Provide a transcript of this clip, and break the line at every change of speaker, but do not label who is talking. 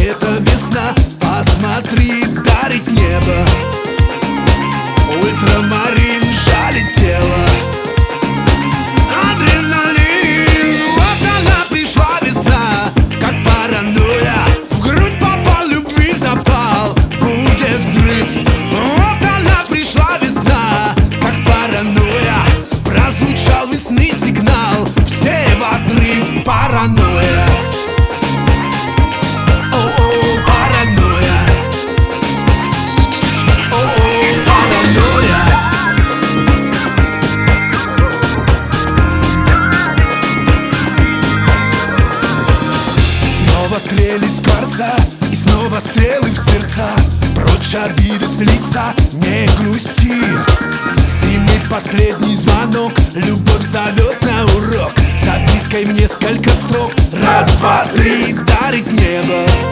это весна, посмотри, дарит небо. Ультрамарин жалит тело. Адреналин, вот она пришла весна, как паранойя. В грудь попал, любви запал, будет взрыв. Вот она пришла весна, как паранойя. Прозвучал весны сигнал, все в отрыв. Паранойя. Трели скворца и снова стрелы в сердца. Прочь обиды с лица, не грусти. Зимний последний звонок, любовь зовет на урок. Запиской в несколько строк. Раз, два, три, дарит небо.